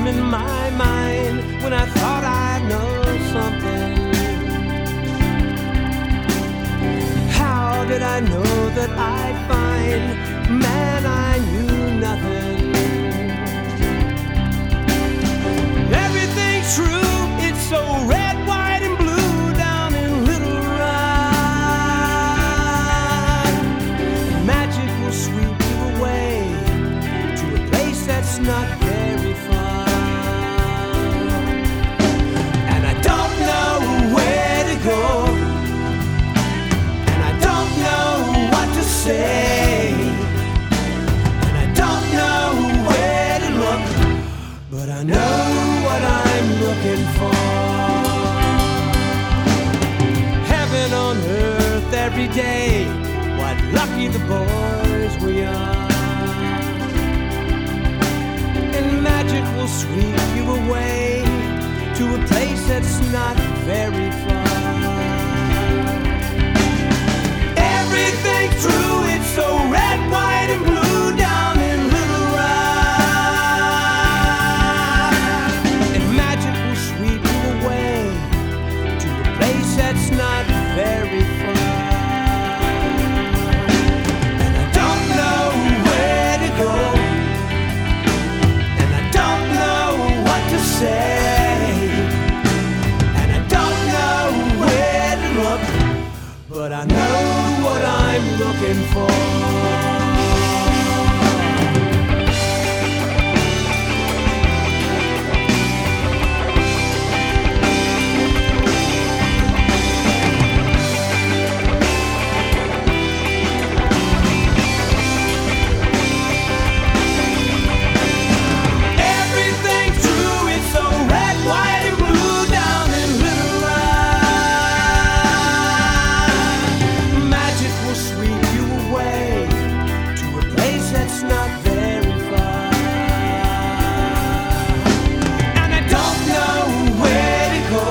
dream in my mind when I thought I'd know something. How did I know that I'd find? Man, I knew nothing. Everything's true, it's so red, white, and blue down in Little Rock. Magic will sweep you away to a place that's not very far. And I don't know where to go, and I don't know what to say, and I don't know where to look, but I know what I'm looking for. Heaven on earth every day, what lucky the boys we are. And magic will sweep you away to a place that's not very far. Everything's true, it's so red, white, and blue down in Little Rock. And magic will sweep you away to a place that's not very far. And I don't know where to go, and I don't know what to say, and I don't know where to look, but I know what I'm looking for. Everything's true, it's so red, white, and blue down in Little Rock. Magic will sweep you away to a place that's not very far. And I don't know where to go,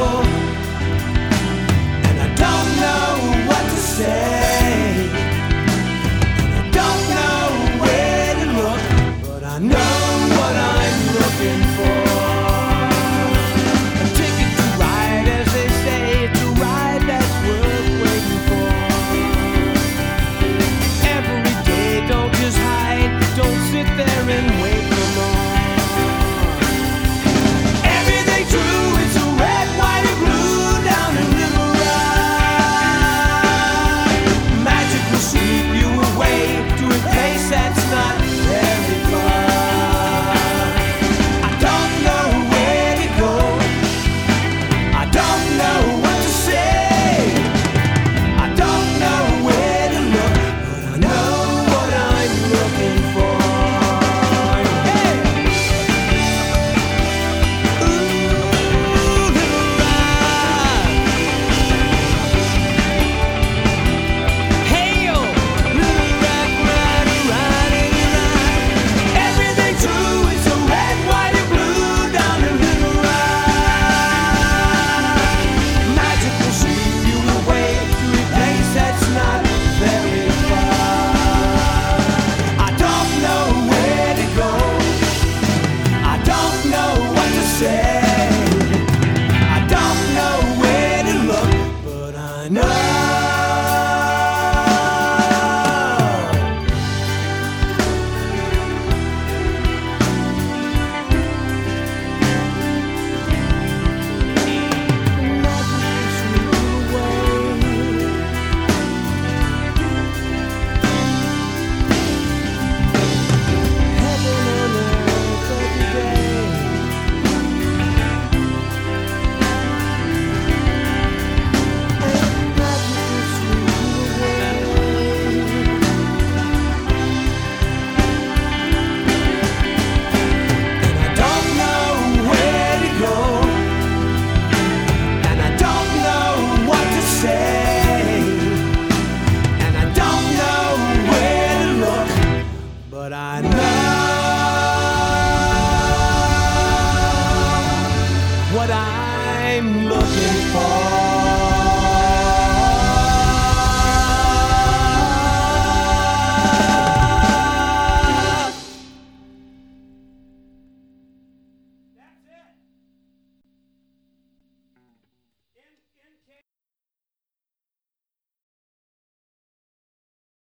and I don't know what to say, and I don't know where to look, but I know what I'm looking for. A ticket to ride, as they say, to ride that's worth waiting for. Every day, don't just hide, don't sit there and wait for more. Everything's true, it's so red, white, and blue down in Little Rock. Magic will sweep you away to a place that's not very far. I don't know where to go, I don't know what to say, I don't know where to look, but I know what I'm looking for. Hey! Ooh, Little Rock. Hey-yo, Little Rock, ride, ride, ride. Everything's true, it's so red, white, and blue down in Little Rock. Magic will sweep you away to a place that's not very far. I don't know where to go, I don't know what to say, I don't know where to look, but I know but I know what I'm looking for.